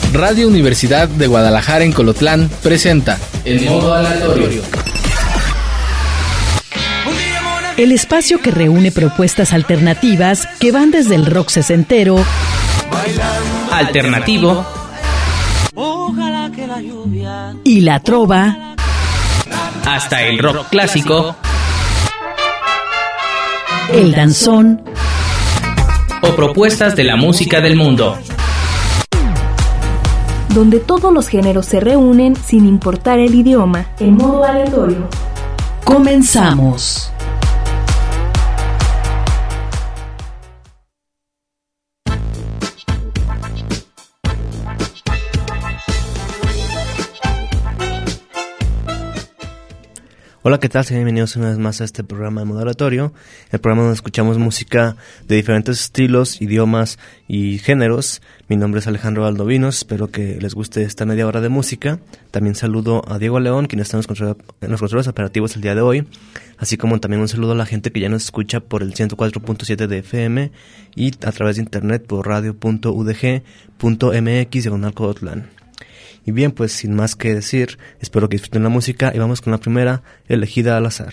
Radio Universidad de Guadalajara en Colotlán presenta El Modo Aleatorio. El espacio que reúne propuestas alternativas que van desde el rock sesentero, alternativo y la trova, hasta el rock clásico, el danzón o propuestas de la música del mundo. Donde todos los géneros se reúnen sin importar el idioma. El Modo Aleatorio. Comenzamos. Hola, ¿qué tal? Bienvenidos una vez más a este programa de Modo Aleatorio, el programa donde escuchamos música de diferentes estilos, idiomas y géneros. Mi nombre es Alejandro Valdovinos, espero que les guste esta media hora de música. También saludo a Diego León, quien está en los controles operativos el día de hoy, así como también un saludo a la gente que ya nos escucha por el 104.7 de FM y a través de internet por radio.udg.mx/Colotlán. Y bien, pues sin más que decir, espero que disfruten la música y vamos con la primera, elegida al azar.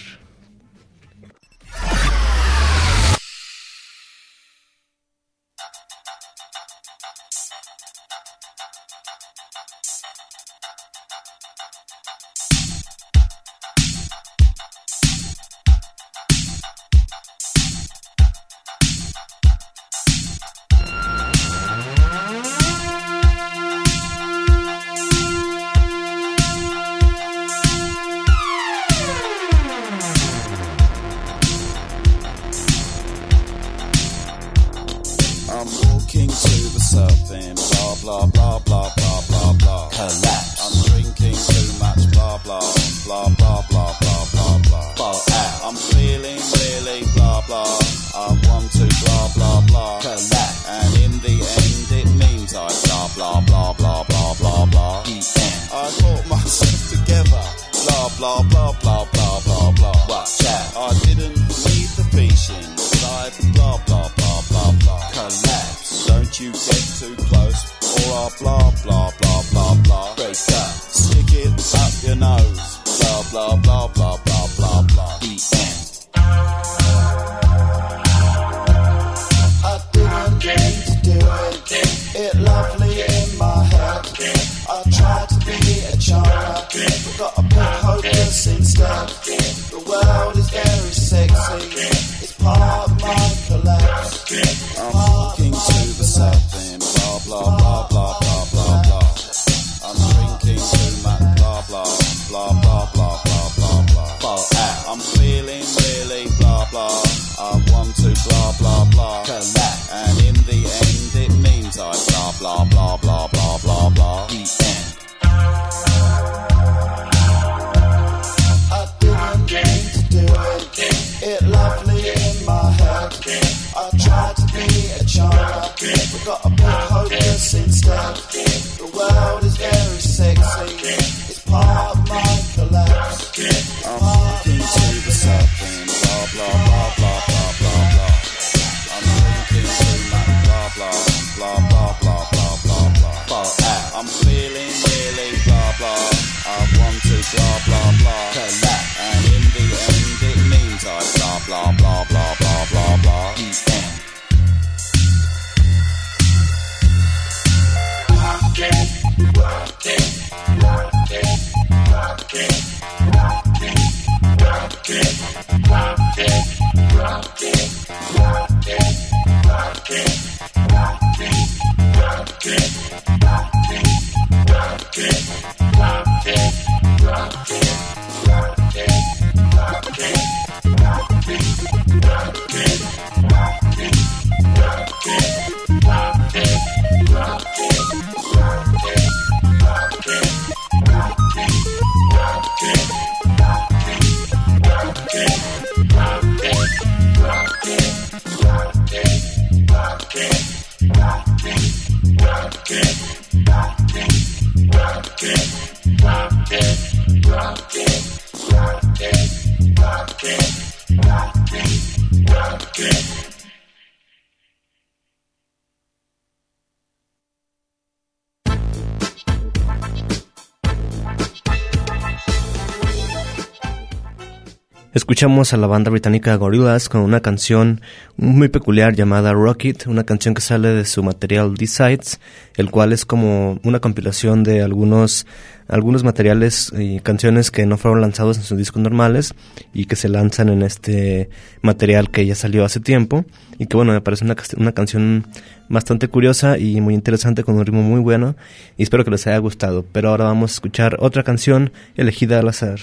Escuchamos a la banda británica Gorillaz con una canción muy peculiar llamada Rocket, una canción que sale de su material D-Sides, el cual es como una compilación de algunos materiales y canciones que no fueron lanzados en sus discos normales y que se lanzan en este material que ya salió hace tiempo y que bueno, me parece una canción bastante curiosa y muy interesante con un ritmo muy bueno y espero que les haya gustado. Pero ahora vamos a escuchar otra canción elegida al azar.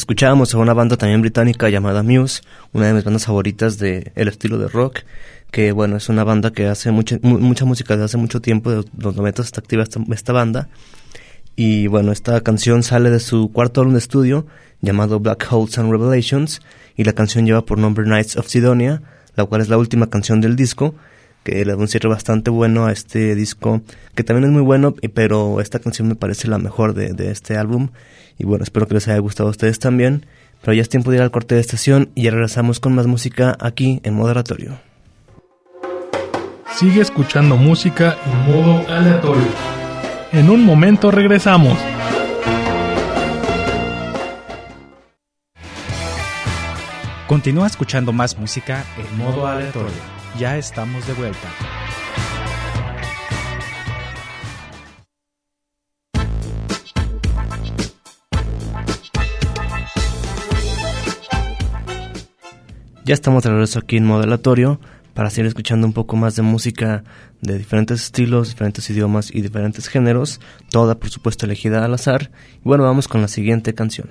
escuchábamos a una banda también británica llamada Muse, una de mis bandas favoritas del estilo de rock, que bueno, es una banda que hace mucha música desde hace mucho tiempo, de los 90 está activa esta banda. Y bueno, esta canción sale de su cuarto álbum de estudio llamado Black Holes and Revelations, y la canción lleva por nombre Knights of Sidonia, la cual es la última canción del disco, que le da un cierre bastante bueno a este disco, que también es muy bueno, pero esta canción me parece la mejor de este álbum. Y bueno, espero que les haya gustado a ustedes también. Pero ya es tiempo de ir al corte de estación y ya regresamos con más música aquí en Modo Aleatorio. Sigue escuchando música en modo aleatorio. En un momento regresamos. Continúa escuchando más música en modo aleatorio. Ya estamos de vuelta. Ya estamos de regreso aquí en modo aleatorio para seguir escuchando un poco más de música de diferentes estilos, diferentes idiomas y diferentes géneros, toda por supuesto elegida al azar. Y bueno, vamos con la siguiente canción.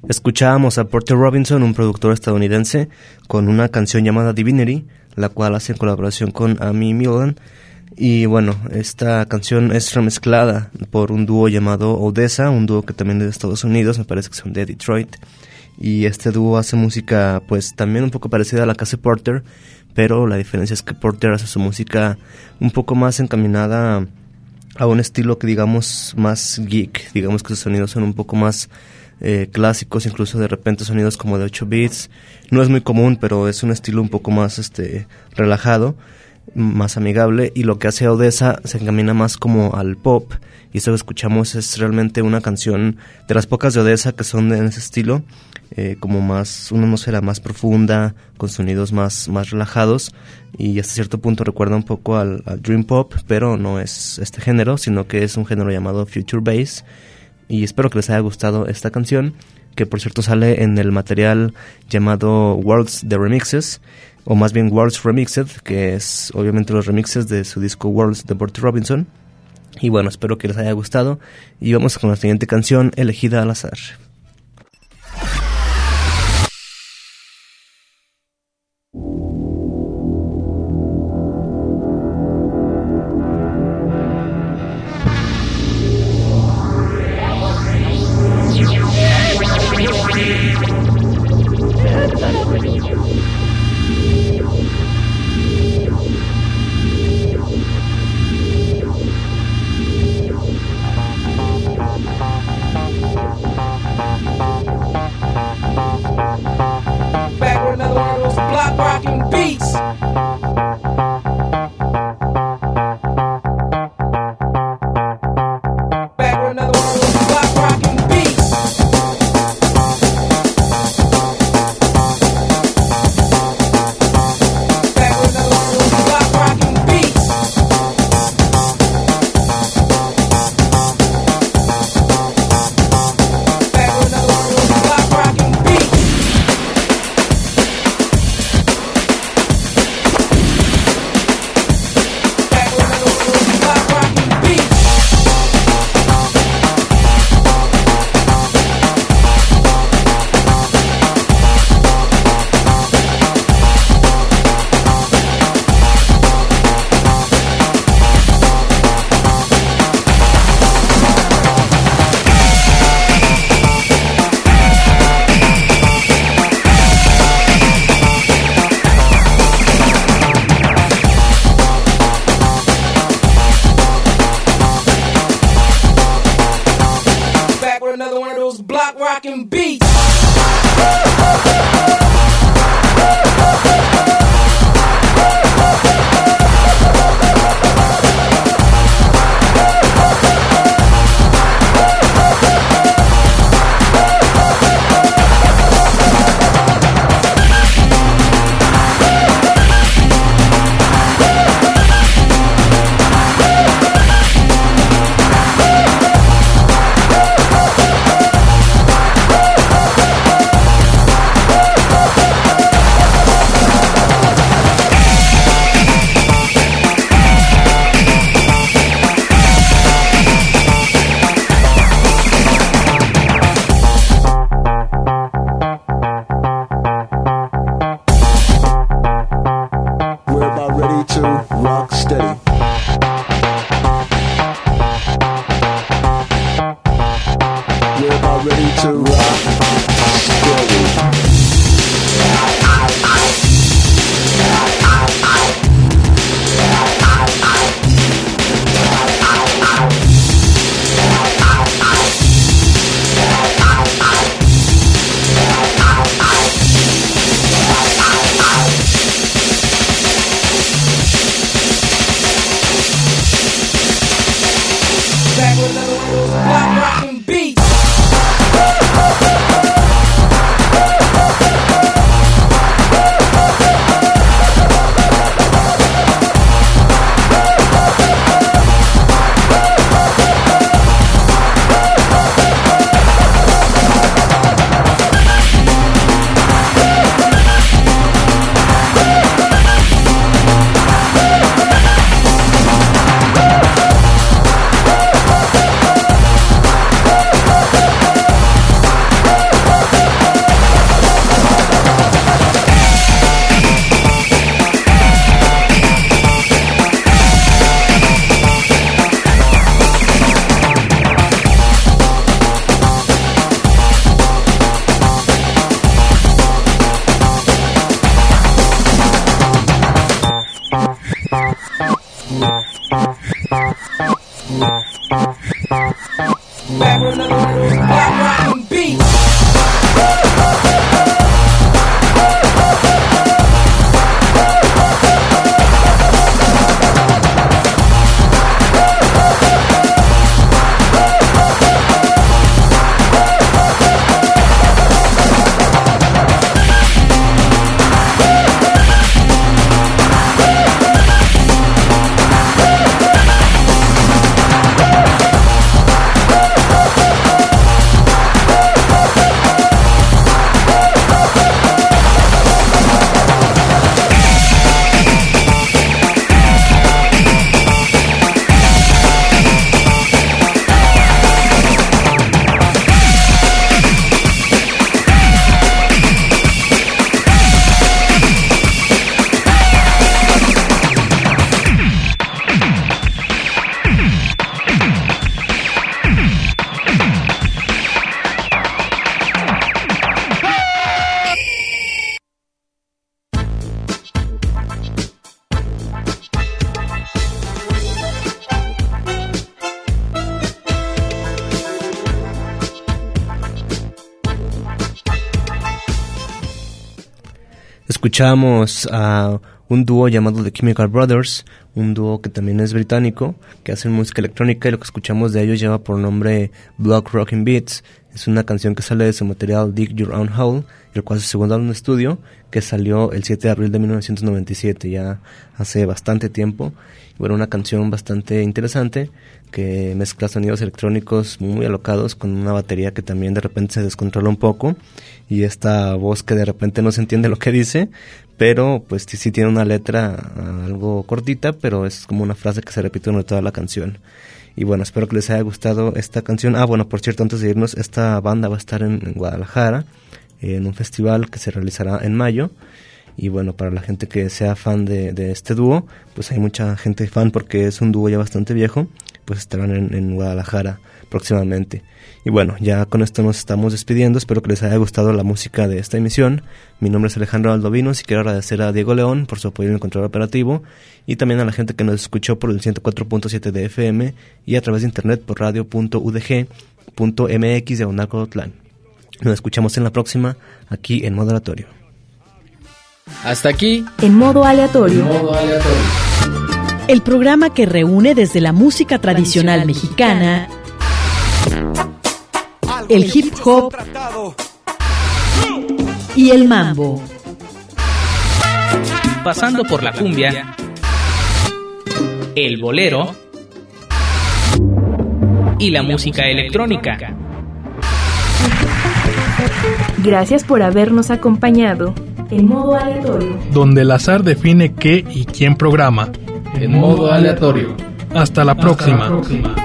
Escuchábamos a Porter Robinson, un productor estadounidense, con una canción llamada Divinity, la cual hace en colaboración con Amy Millan. Y bueno, esta canción es remezclada por un dúo llamado Odessa, un dúo que también es de Estados Unidos, me parece que son de Detroit. Y este dúo hace música pues también un poco parecida a la que hace Porter, pero la diferencia es que Porter hace su música un poco más encaminada a un estilo que digamos más geek, digamos que sus sonidos son un poco más clásicos, incluso de repente sonidos como de 8 bits. No es muy común, pero es un estilo un poco más relajado, más amigable, y lo que hace Odessa se encamina más como al pop, y esto que escuchamos es realmente una canción de las pocas de Odessa que son en ese estilo, como más, una atmósfera más profunda, con sonidos más relajados, y hasta cierto punto recuerda un poco al Dream Pop, pero no es este género, sino que es un género llamado Future Bass. Y espero que les haya gustado esta canción, que por cierto sale en el material llamado Worlds The Remixes, o más bien Worlds Remixed, que es obviamente los remixes de su disco Worlds de Porter Robinson. Y bueno, espero que les haya gustado, y vamos con la siguiente canción elegida al azar. escuchamos a un dúo llamado The Chemical Brothers, un dúo que también es británico, que hacen música electrónica, y lo que escuchamos de ellos lleva por nombre Block Rockin' Beats. Es una canción que sale de su material Dig Your Own Hole, el cual es su segundo álbum de estudio, que salió el 7 de abril de 1997, ya hace bastante tiempo. Bueno, una canción bastante interesante que mezcla sonidos electrónicos muy alocados con una batería que también de repente se descontrola un poco, y esta voz que de repente no se entiende lo que dice, pero pues sí tiene una letra algo cortita, pero es como una frase que se repite durante toda la canción. Y bueno, espero que les haya gustado esta canción. Bueno, por cierto, antes de irnos, esta banda va a estar en Guadalajara, en un festival que se realizará en mayo. Y bueno, para la gente que sea fan de este dúo, pues hay mucha gente fan porque es un dúo ya bastante viejo, pues estarán en Guadalajara próximamente. Y bueno, ya con esto nos estamos despidiendo. Espero que les haya gustado la música de esta emisión. Mi nombre es Alejandro Valdovinos y quiero agradecer a Diego León por su apoyo en el control operativo, y también a la gente que nos escuchó por el 104.7 de FM y a través de internet por radio.udg.mx/Colotlán. Nos escuchamos en la próxima, aquí en Modo Aleatorio. Hasta aquí, En Modo Aleatorio. El programa que reúne desde la música tradicional mexicana, el hip hop y el mambo. Pasando por la cumbia, el bolero y la música electrónica. Gracias por habernos acompañado. En Modo Aleatorio. Donde el azar define qué y quién programa. En Modo Aleatorio. Hasta la próxima.